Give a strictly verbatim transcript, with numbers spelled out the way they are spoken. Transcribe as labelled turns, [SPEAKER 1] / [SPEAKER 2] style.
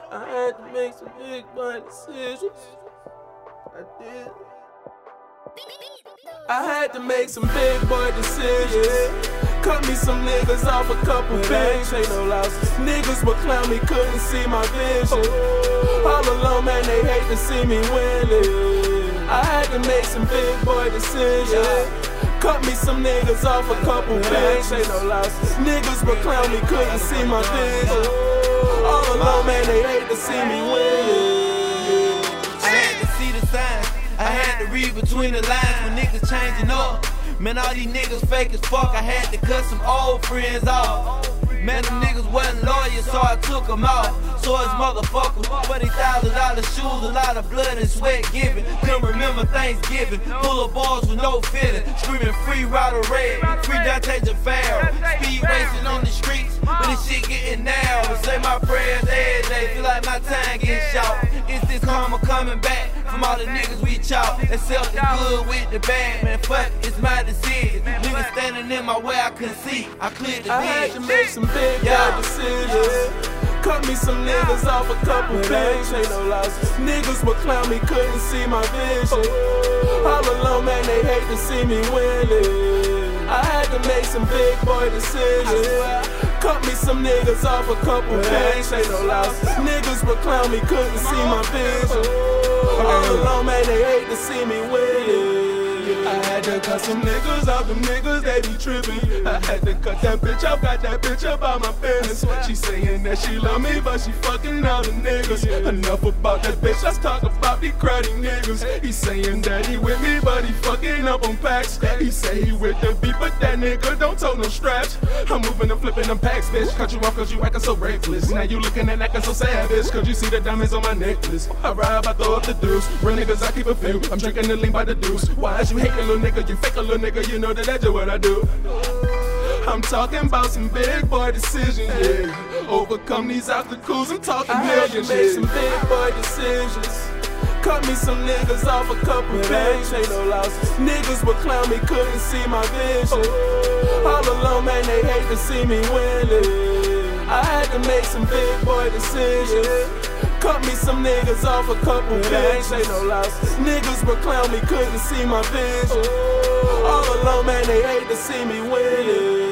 [SPEAKER 1] I had to make some big boy decisions. I did. I had to make some big boy decisions. Cut me some niggas off a couple banks. Ain't no losses. Niggas would clown me, couldn't see my vision. All alone, man, they hate to see me winning. I had to make some big boy decisions. Cut me some niggas off a couple banks. Ain't no losses. Niggas would clown me, couldn't see my vision. All alone, man, they hate to see me win.
[SPEAKER 2] I had to see the signs, I had to read between the lines when niggas changing up. Man, all these niggas fake as fuck, I had to cut some old friends off. Man, them niggas wasn't loyal, so I took them out. So it's motherfuckers, twenty thousand dollar shoes, a lot of blood and sweat giving. Couldn't remember Thanksgiving, full of balls with no feeling. Screaming free Ryder Red, free Dante Jafar. Speed racing on the streets, but this shit getting now. I say my prayers every day, feel like my time getting short. It's this karma coming back from all the niggas we chop. Accept the good with the bad, man, fuck, it's my decision. Niggas standing in my way, I couldn't see, I cleared the
[SPEAKER 1] I had to make some big
[SPEAKER 2] yeah.
[SPEAKER 1] boy decisions. Cut me some niggas off a couple banks. Ain't no losses. Niggas would clown me, couldn't see my vision. All alone, man, they hate to see me winning. I had to make some big boy decisions. Cut me some niggas off a couple banks. Ain't no losses. Niggas would clown me, couldn't see my vision. All alone, man, they hate to see me winning. I had to cut some niggas off, them niggas, they be trippin'. I had to cut that bitch off, got that bitch up out my business. She saying that she love me, but she fucking all the niggas. Enough about that bitch, let's talk about these cruddy niggas. He saying that he with me, but he fucking up on packs. He say he with the beat, but that nigga don't tote no straps. I'm moving and flipping them packs, bitch. Cut you off cause you acting so reckless. Now you looking and acting so savage, cause you see the diamonds on my necklace. I ride, I throw up the deuce. Real niggas, I keep a few. I'm drinking the lean by the deuce. Why is you hating, little nigga? You fake a little nigga, you know that that's just what I do. I'm talking about some big boy decisions, yeah. Overcome these obstacles, I'm talking I millions, had to make yeah. some big boy decisions. Cut me some niggas off a couple banks. Ain't no losses. Niggas would clown me, couldn't see my vision. All alone, man, they hate to see me winning. I had to make some big boy decisions. Cut me some niggas off a couple banks. Ain't no losses. Niggas would clown me, couldn't see my vision. All alone, man, they hate to see me winning.